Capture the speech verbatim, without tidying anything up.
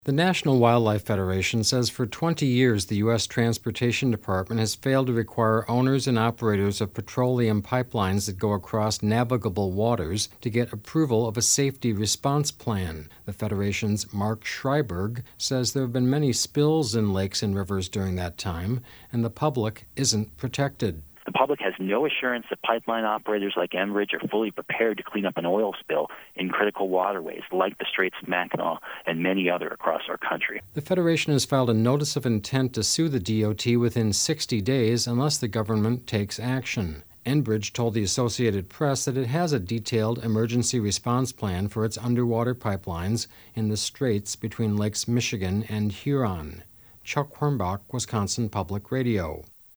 The National Wildlife Federation says for twenty years the U S Transportation Department has failed to require owners and operators of petroleum pipelines that go across navigable waters to get approval of a safety response plan. The Federation's Mark Schreiberg says there have been many spills in lakes and rivers during that time, and the public isn't protected. The public has no assurance that pipeline operators like Enbridge are fully prepared to clean up an oil spill in critical waterways like the Straits of Mackinac and many other across our country. The Federation has filed a notice of intent to sue the D O T within sixty days unless the government takes action. Enbridge told the Associated Press that it has a detailed emergency response plan for its underwater pipelines in the straits between Lakes Michigan and Huron. Chuck Hornbach, Wisconsin Public Radio.